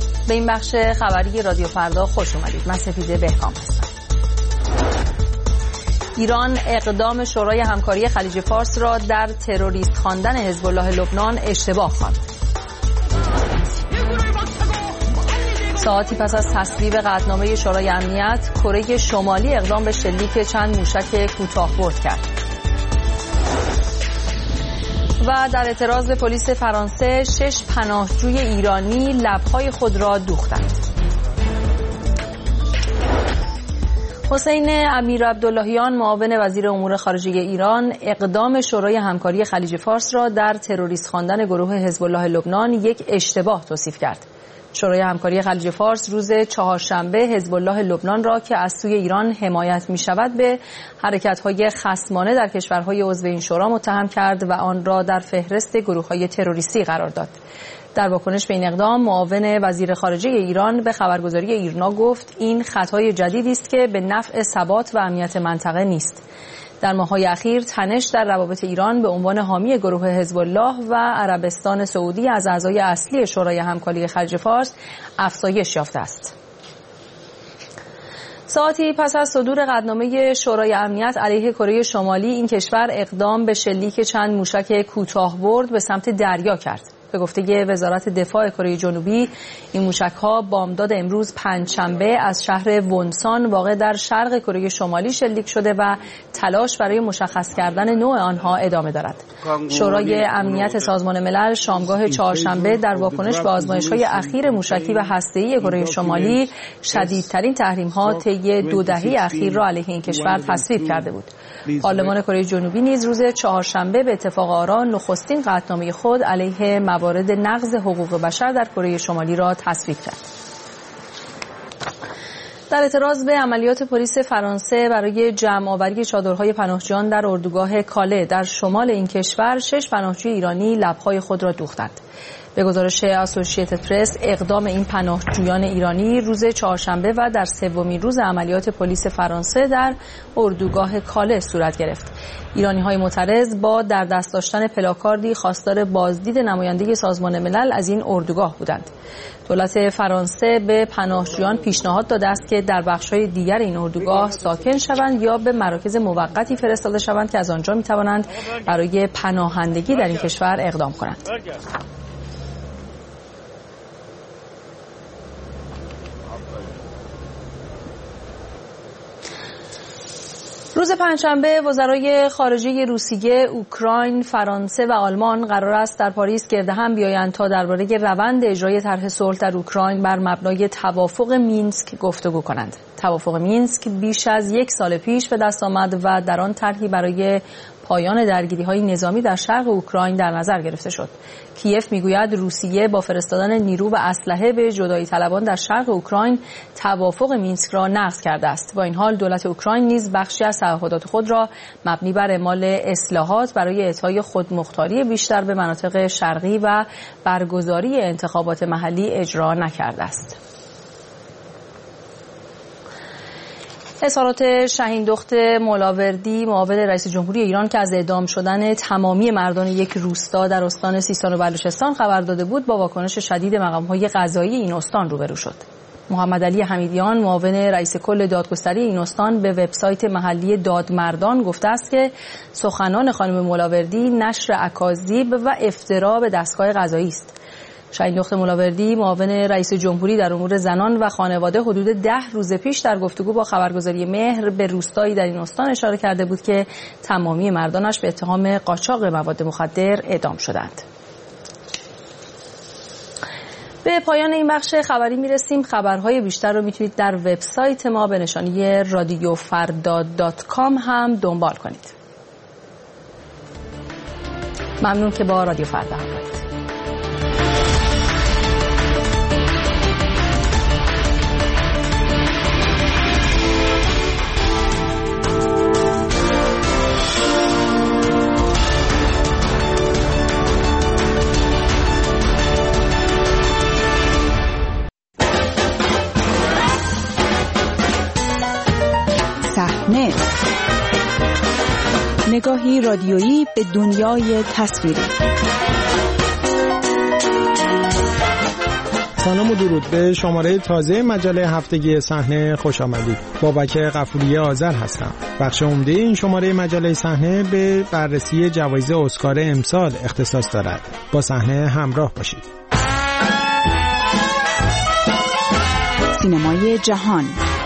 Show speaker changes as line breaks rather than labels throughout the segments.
به این بخش خبری رادیو فردا خوش اومدید. من سپیده بهکام هستم. ایران اقدام شورای همکاری خلیج فارس را در تروریست خواندن حزب الله لبنان اشتباه خواند. ساعتی پس از تصویب قطعنامه شورای امنیت، کره شمالی اقدام به شلیک چند موشک کوتاه‌برد کرد. و در اعتراض به پلیس فرانسه 6 پناهجوی ایرانی لب‌های خود را دوختند. حسین امیرعبداللهیان معاون وزیر امور خارجه ایران اقدام شورای همکاری خلیج فارس را در تروریست خواندن گروه حزب الله لبنان یک اشتباه توصیف کرد. شورای همکاری خلیج فارس روز چهارشنبه حزب الله لبنان را که از سوی ایران حمایت می‌شود به حرکت‌های خصمانه در کشورهای عضو این شورا متهم کرد و آن را در فهرست گروه‌های تروریستی قرار داد. در واکنش به این اقدام معاون وزیر خارجه ایران به خبرگزاری ایرنا گفت این خطای جدیدی است که به نفع ثبات و امنیت منطقه نیست. در ماه‌های اخیر تنش در روابط ایران به عنوان حامی گروه حزب الله و عربستان سعودی از اعضای اصلی شورای همکاری خلیج فارس افزایش یافته است. ساعتی پس از صدور قطعنامه شورای امنیت علیه کره شمالی، این کشور اقدام به شلیک چند موشک کوتاه‌برد به سمت دریا کرد. به گفته وزارت دفاع کره جنوبی، این موشک‌ها بامداد امروز پنجشنبه از شهر ونسان واقع در شرق کره شمالی شلیک شده و تلاش برای مشخص کردن نوع آنها ادامه دارد. شورای امنیت سازمان ملل شامگاه چهارشنبه در واکنش به آزمایش‌های اخیر موشکی و هسته‌ای کره شمالی شدیدترین تحریم‌ها طی 2 دهه اخیر را علیه این کشور تصویب کرده بود. پارلمان کره جنوبی نیز روز چهارشنبه به اتفاق آرا نخستین قطعنامه خود علیه موارد نقض حقوق بشر در کره شمالی را تصویب کرد. در اعتراض به عملیات پلیس فرانسه برای جمع‌آوری چادرهای پناهجویان در اردوگاه کاله در شمال این کشور، 6 پناهجوی ایرانی لب‌های خود را دوختند. به گزارش اسوسییتد پرس، اقدام این پناهجویان ایرانی روز چهارشنبه و در سومین روز عملیات پلیس فرانسه در اردوگاه کاله صورت گرفت. ایرانی‌های معترض با در دست داشتن پلاکاردی خواستار بازدید نماینده سازمان ملل از این اردوگاه بودند. دولت فرانسه به پناهجویان پیشنهاد داده است که در بخش‌های دیگر این اردوگاه ساکن شوند یا به مراکز موقتی فرستاده شوند که از آنجا می‌توانند برای پناهندگی در این کشور اقدام کنند. روز پنجشنبه وزرای خارجه روسیه، اوکراین، فرانسه و آلمان قرار است در پاریس گرد هم بیایند تا درباره روند اجرای طرح صلح در اوکراین بر مبنای توافق مینسک گفتگو کنند. توافق مینسک بیش از 1 سال پیش به دست آمد و در آن طرحی برای پایان درگیری‌های نظامی در شرق اوکراین در نظر گرفته شد. کیف میگوید روسیه با فرستادن نیرو و اسلحه به جدایی طلبان در شرق اوکراین توافق مینسک را نقض کرده است. با این حال دولت اوکراین نیز بخشی از تعهدات خود را مبنی بر اعمال اصلاحات برای اعطای خودمختاری بیشتر به مناطق شرقی و برگزاری انتخابات محلی اجرا نکرده است. اظهارات شهین دخت مولاوردی معاون رئیس جمهوری ایران که از اعدام شدن تمامی مردان یک روستا در استان سیستان و بلوچستان خبر داده بود با واکنش شدید مقام‌های قضایی این استان روبرو شد. محمد علی حمیدیان معاون رئیس کل دادگستری این استان به وبسایت محلی دادمردان گفته است که سخنان خانم مولاوردی نشر اکاذیب و افترا به دستگاه قضایی است. شهین دخت مولاوردی معاون رئیس جمهوری در امور زنان و خانواده حدود 10 روز پیش در گفتگو با خبرگزاری مهر به روستایی در این استان اشاره کرده بود که تمامی مردانش به اتهام قاچاق مواد مخدر اعدام شدند. به پایان این بخش خبری میرسیم. خبرهای بیشتر رو میتونید در وبسایت ما به نشانی radiofarda.com هم دنبال کنید. ممنون که با رادیو فردا همراهید.
نگاهی رادیویی به دنیای تصویری. سلام و درود به شماره تازه مجله هفتگی صحنه خوش آمدید. بابک غفوری آذر هستم. بخش عمده این شماره مجله صحنه به بررسی جوایز اسکار امسال اختصاص دارد. با صحنه همراه باشید.
سینمای جهان.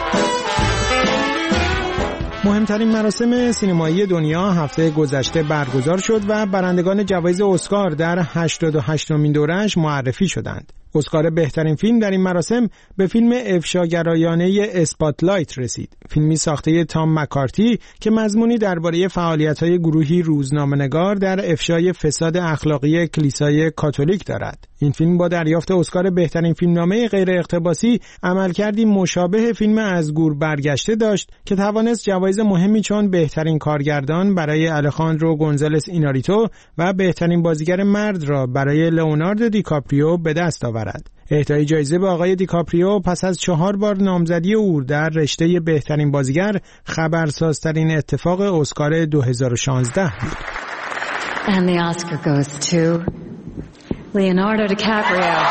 مهمترین مراسم سینمایی دنیا هفته گذشته برگزار شد و برندگان جوایز اسکار در 88مین دوره‌اش معرفی شدند. اسکار بهترین فیلم در این مراسم به فیلم افشاگرایانه اسپاتلایت رسید. فیلمی ساخته تام مکارتی که مضمونی درباره فعالیت‌های گروهی روزنامه‌نگار در افشای فساد اخلاقی کلیسای کاتولیک دارد. این فیلم با دریافت اسکار بهترین فیلمنامه غیر اقتباسی عملکردی مشابه فیلم از گور برگشته داشت که توانست جوایز مهمی چون بهترین کارگردان برای الخاندرو گونزالس ایناریتو و بهترین بازیگر مرد را برای لئوناردو دیکاپریو به دست آورد. اهدای جایزه به آقای دیکاپریو پس از 4 بار نامزدی او در رشته بهترین بازیگر خبرسازترین اتفاق اسکار 2016 بود.
And the Oscar goes to Leonardo DiCaprio.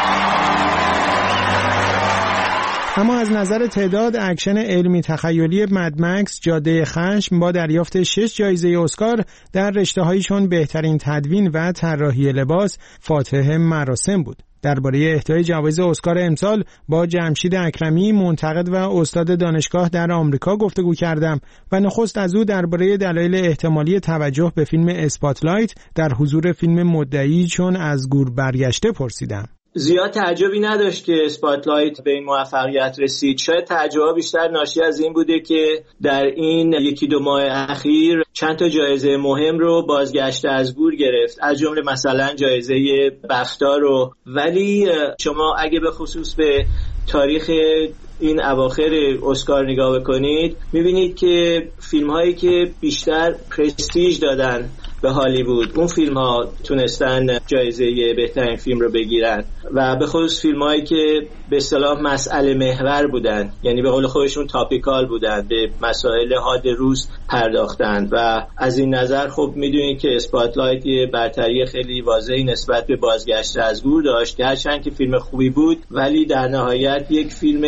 اما از نظر تعداد اکشن علمی تخیلی مدمکس جاده خشم با دریافت 6 جایزه اسکار در رشته‌هایی چون بهترین تدوین و طراحی لباس فاتح مراسم بود. درباره اهدای جوایز اسکار امسال با جمشید اکرمی منتقد و استاد دانشگاه در آمریکا گفتگو کردم و نخست از او درباره دلایل احتمالی توجه به فیلم اسپاتلایت در حضور فیلم مدعی چون از گور برگشته پرسیدم.
زیاد تعجبی نداشت که اسپاتلایت به این موفقیت رسید. شاید تعجب بیشتر ناشی از این بوده که در این 1-2 ماه اخیر چند تا جایزه مهم رو بازگشته از گور گرفت، از جمله مثلا جایزه بفتا رو. ولی شما اگه به خصوص به تاریخ این اواخر اسکار نگاه بکنید میبینید که فیلم هایی که بیشتر پرستیژ دادن به هالیوود، اون فیلم ها تونستن جایزه بهترین فیلم رو بگیرن و به خصوص فیلم هایی که به اصطلاح مسئله محور بودن، یعنی به قول خودشون تاپیکال بودن، به مسائل حاد روز پرداختن. و از این نظر خب میدونید که اسپاتلایت یه برتری خیلی واضحی نسبت به بازگشت از گور داشت، هرچند که فیلم خوبی بود ولی در نهایت یک فیلم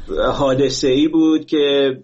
حادثه‌ای بود که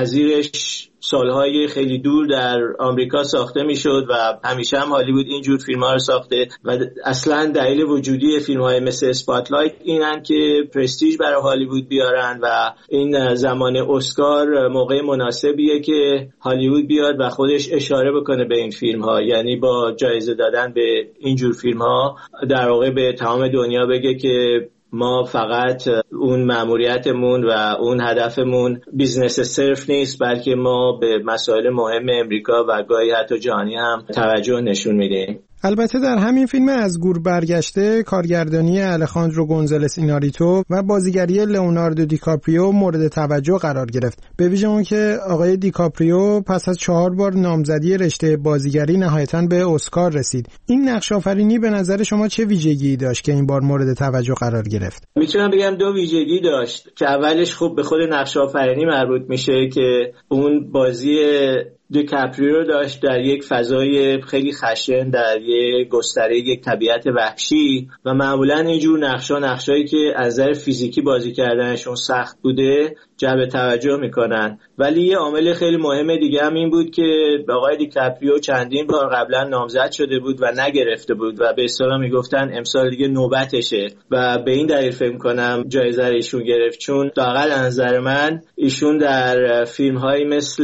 نظیرش سالهای خیلی دور در آمریکا ساخته میشد و همیشه هم هالیوود اینجور فیلم‌ها رو ساخته و اصلا دلیل وجودی فیلم‌های مثل اسپاتلایت اینن که پرستیژ برای هالیوود بیارن و این زمان اسکار موقع مناسبیه که هالیوود بیاد و خودش اشاره بکنه به این فیلم‌ها، یعنی با جایزه دادن به اینجور فیلم‌ها در واقع به تمام دنیا بگه که ما فقط اون مأموریتمون و اون هدفمون بیزنس صرف نیست، بلکه ما به مسائل مهم امریکا و گاهی حتی جهانی هم توجه نشون میدیم.
البته در همین فیلم از گور برگشته کارگردانی الخاندرو گونزالس ایناریتو و بازیگری لئوناردو دیکاپریو مورد توجه قرار گرفت، به ویژه اون که آقای دیکاپریو پس از 4 بار نامزدی رشته بازیگری نهایتاً به اسکار رسید. این نقش آفرینی به نظر شما چه ویژگی داشت که این بار مورد توجه قرار گرفت؟
میتونم بگم 2 ویژگی داشت که اولش خب به خود نقش آفرینی مربوط میشه که اون بازی دیکاپریو داشت در یک فضای خیلی خشن، در یک گستره یک طبیعت وحشی و معمولا اینجور نقشایی که از نظر فیزیکی بازی کردنشون سخت بوده جلب توجه میکنن. ولی یه عامل خیلی مهم دیگه هم این بود که آقای دیکاپریو چندین بار قبلا نامزد شده بود و نگرفته بود و به اصطلاح میگفتن امسال دیگه نوبتشه و به این دلیل فکر کنم جایزه رو ایشون گرفت، چون لااقل از نظر من ایشون در فیلم‌هایی مثل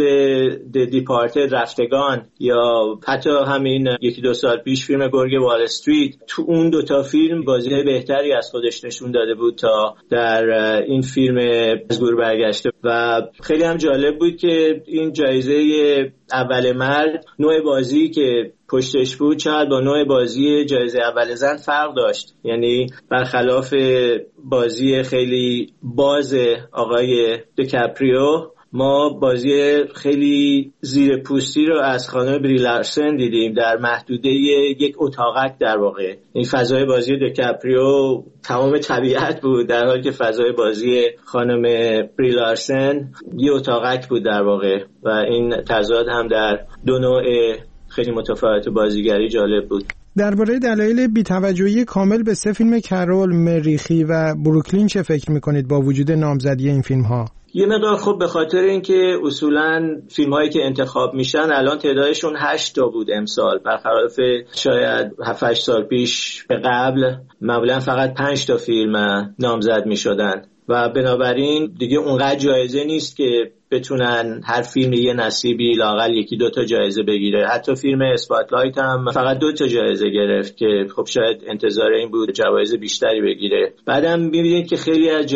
دیپارتد رفتگان یا حتی همین 1-2 سال پیش فیلم گرگ وال استریت، تو اون 2 تا فیلم بازی بهتری از خودش نشون داده بود تا در این فیلم از گور برگشته. و خیلی هم جالب بود که این جایزه اول مرد نوع بازی که پشتش بود شاید با نوع بازی جایزه اول زن فرق داشت، یعنی برخلاف بازی خیلی باز آقای دیکاپریو ما بازی خیلی زیر پوستی رو از خانم بری لارسن دیدیم در محدوده یک اتاقک. در واقع این فضای بازی دیکاپریو تمام طبیعت بود، در حالی که فضای بازی خانم بری لارسن یه اتاقک بود در واقع و این تضاد هم در 2 نوع خیلی متفاوت بازیگری جالب بود.
درباره دلایل بی‌توجهی کامل به 3 فیلم کرول، مریخی و بروکلین چه فکر می‌کنید با وجود نامزدی این فیلم‌ها؟
یه مقدار خب به خاطر اینکه اصولاً فیلم‌هایی که انتخاب میشن الان تعدادشون 8 تا بود امسال، برخلاف شاید 7-8 سال پیش به قبل معمولاً فقط 5 تا فیلم نامزد میشدن و بنابراین دیگه اونقدر جایزه نیست که بتونن هر فیلم یه نصیبی لااقل 1-2 تا جایزه بگیره. حتی فیلم اسپاتلایت هم فقط 2 تا جایزه گرفت که خب شاید انتظار این بود جوایز بیشتری بگیره. بعدم می‌بینید که خیلی از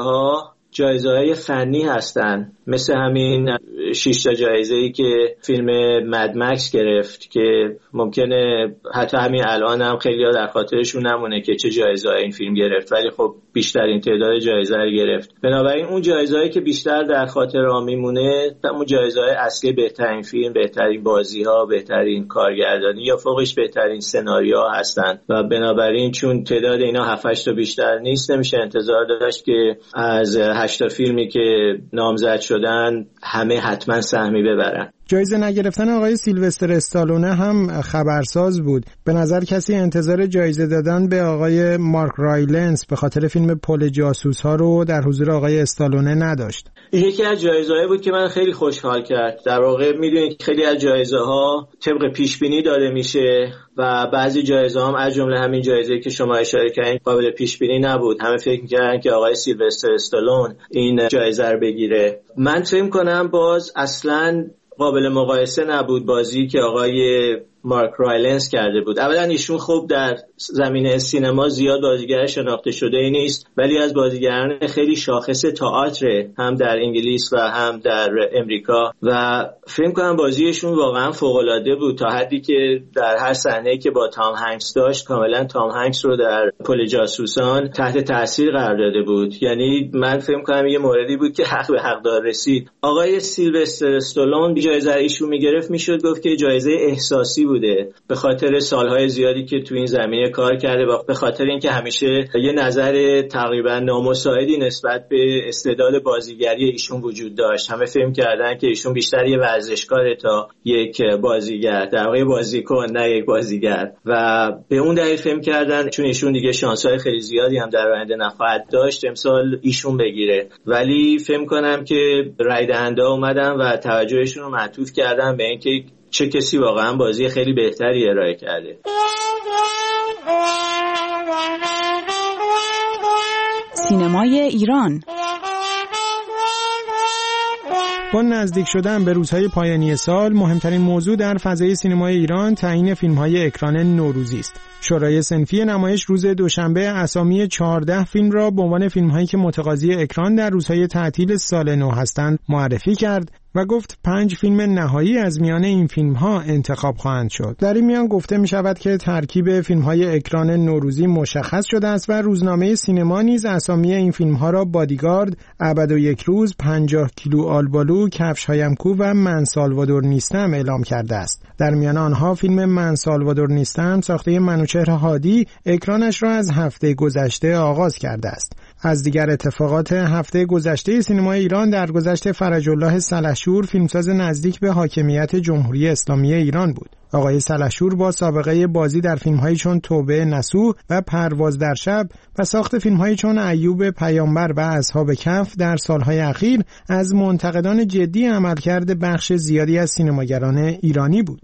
جایزه‌های فنی هستن، مثل همین 6 تا جایزه‌ای که فیلم مدمکس گرفت که ممکنه حتی همین الان هم خیلی‌ها در خاطرشون نمونه که چه جایزه‌ای این فیلم گرفت، ولی خب بیشترین تعداد جایزه رو گرفت. بنابراین اون جایزه‌ای که بیشتر در خاطر میمونه اون جایزه‌های اصلی بهترین فیلم، بهترین بازی‌ها، بهترین کارگردانی یا فوقش بهترین سناریوها هستن و بنابراین چون تعداد اینا 7-8 تا بیشتر نیست نمیشه انتظار داشت که از 8 تا فیلمی که نامزد شدن همه حتما سهمی ببرن.
جایزه نگرفتن آقای سیلوستر استالونه هم خبرساز بود. به نظر کسی انتظار جایزه دادن به آقای مارک رایلنس به خاطر فیلم پل جاسوس‌ها رو در حضور آقای استالونه نداشت.
یکی از جایزه‌ای بود که من خیلی خوشحال کرد. در واقع میدونید خیلی از جایزه‌ها طبق پیش‌بینی داده میشه و بعضی جایزه‌ها هم از جمله همین جایزه‌ای که شما اشاره کردین قابل پیش‌بینی نبود. همه فکر می‌کردن که آقای سیلوستر استالون این جایزه رو بگیره. من فکر می‌کنم باز اصلاً قابل مقایسه نبود بازی که آقای مارک رایلنس کرده بود. اولا ایشون خوب در زمینه سینما زیاد بازیگر شناخته شده ای نیست، ولی از بازیگران خیلی شاخص تئاتر هم در انگلیس و هم در امریکا و فکر کنم بازیشون واقعا فوق‌العاده بود تا حدی که در هر صحنه‌ای که با تام هنگس داشت کاملا تام هنگس رو در پل جاسوسان تحت تاثیر قرار داده بود. یعنی من فکر کنم یه موردی بود که حق به حقدار رسید. آقای سیلوستر استالون جایزه ایشون میگرفت میشد گفت که جایزه احساسی بوده به خاطر سالهای زیادی که تو این زمینه کار کرده و به خاطر اینکه همیشه یه نظر تقریبا نامساعدی نسبت به استعداد بازیگری ایشون وجود داشت. همه فهم کردن که ایشون بیشتر یه ورزشکاره تا یک بازیگر، در واقع بازیکن نه یک بازیگر، و به اون دلیل فهم کردن چون ایشون دیگه شانس‌های خیلی زیادی هم در آینده نخواهد داشت امسال ایشون بگیره. ولی فهم کنم که رای دهنده اومدن و توجهشون رو معطوف کردن به اینکه چه کسی واقعا بازی خیلی بهتری ارائه کرده.
سینمای ایران
با نزدیک شدن به روزهای پایانی سال، مهمترین موضوع در فضای سینمای ایران تعیین فیلم‌های اکران نوروزی است. شورای صنفی نمایش روز دوشنبه اسامی 14 فیلم را به عنوان فیلم‌هایی که متقاضی اکران در روزهای تعطیل سال نو هستند معرفی کرد و گفت 5 فیلم نهایی از میان این فیلم‌ها انتخاب خواهند شد. در این میان گفته می شود که ترکیب فیلم‌های اکران نوروزی مشخص شده است و روزنامه سینما نیز اسامی این فیلم‌ها را بادیگارد، ابد و یک روز، 50 کیلو آلبالو، کفش‌هایم کو و من سالوادور نیستم اعلام کرده است. در میان آنها فیلم من سالوادور نیستم ساخته منوچهر هادی اکرانش را از هفته گذشته آغاز کرده است. از دیگر اتفاقات هفته گذشته سینمای ایران درگذشت فرج الله سلحشور، فیلمساز نزدیک به حاکمیت جمهوری اسلامی ایران بود. آقای سلحشور با سابقه بازی در فیلم‌هایی چون توبه نسو و پرواز در شب و ساخت فیلم‌هایی چون ایوب پیامبر و اصحاب کهف در سالهای اخیر از منتقدان جدی عملکرد بخش زیادی از سینماگران ایرانی بود.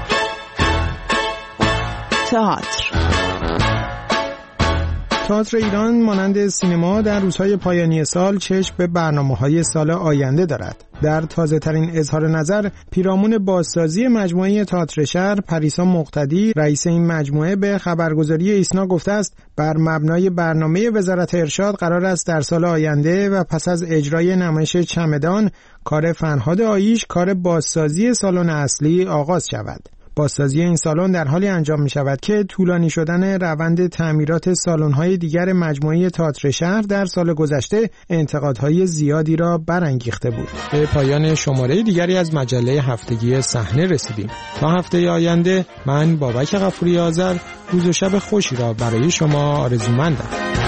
تئاتر ایران مانند سینما در روزهای پایانی سال چشم به برنامه‌های سال آینده دارد. در تازه‌ترین اظهار نظر پیرامون بازسازی مجموعه تئاتر شهر، پریسا مقتدی رئیس این مجموعه به خبرگزاری ایسنا گفته است بر مبنای برنامه وزارت ارشاد قرار است در سال آینده و پس از اجرای نمایش چمدان کار فرهاد آییش کار بازسازی سالن اصلی آغاز شود. بازسازی این سالن در حالی انجام می شود که طولانی شدن روند تعمیرات سالن‌های دیگر مجموعه تئاتر شهر در سال گذشته انتقادهای زیادی را برانگیخته بود. به پایان شماره دیگری از مجله هفتگی صحنه رسیدیم. تا هفته آینده من بابک غفوری آذر روز و شب خوشی را برای شما آرزومندم.